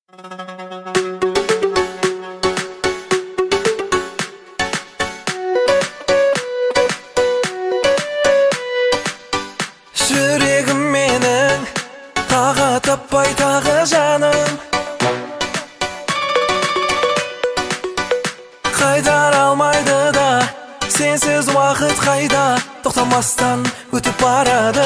Жүрегім менің тағы таппай тағы жаным, қайтара алмайды да сенсіз уақыт қайда тоқтамастан өтіп барады.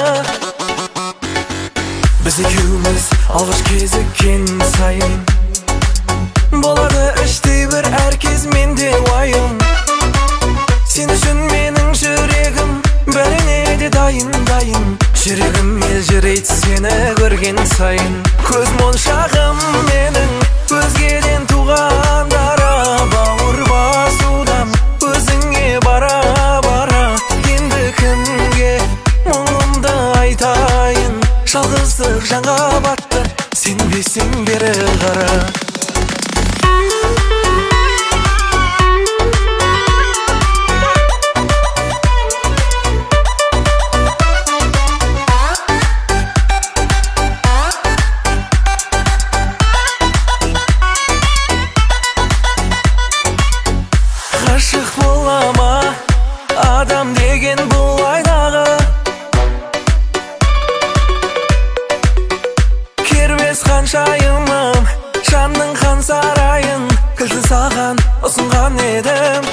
Біз екеуміз алғаш кезіккен сайын болады іштей бір әркез менде уайым. Сен үшін менің жүрегім бәріне де дайын. Жүрегім елжірейді сені көрген сайын. Көз моншағым менің өзгеден туғандары, бауыр басудам өзіңе бара. Енді кімге мұңымды айтайын, жалғыздық жанға батты, сенбесең бері қара. Ғашық бола ма адам деген бұл айдағы, кербез ханшайымым, жанның хан сарайын кілті саған ұсынған едім.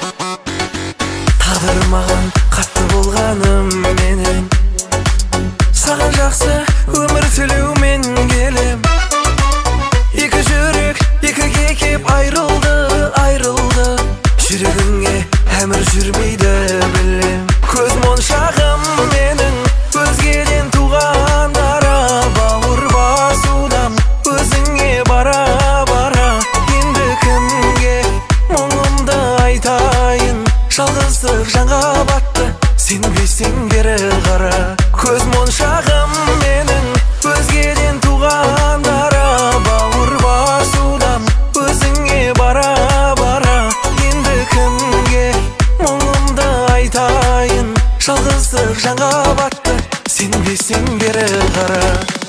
Тағдыр маған қатты болғаным менің, саған жақсы өмір сүрумен келем. Екі жүрек екіге кеп айрылды. Жүрегіңе әмір жүрмейді білем. Көз моншағым менің өзгеден туғандары, бауыр басудам өзіңе бара. Енді кімге мұңымды айтайын, жалғыздық жанға батты, сенбесең бері қара. Көз моншағым менің өзгеден туғандары, бауыр басудам өзіңе бара. Жалғыздық жанға батты, сенбесең бері қара.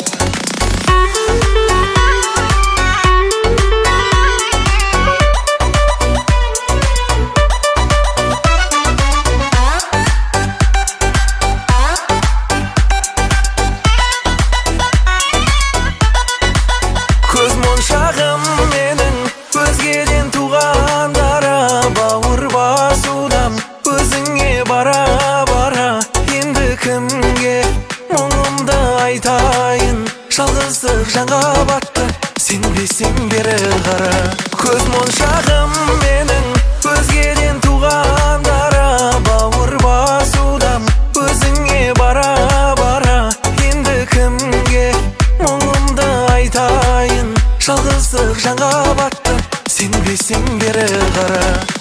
Көз моншағым менің өзгеден туғандары, бауыр басудам өзіңе бара. Енді кімге мұңымды айтайын, жалғыздық жанға батты, сенбесең бері қара. Көз моншағым менің өзгеден туғандары, бауыр басудам өзіңе бара. Енді кімге мұңымды айтайын, жалғыздық жанға батты, сенбесең бері қара.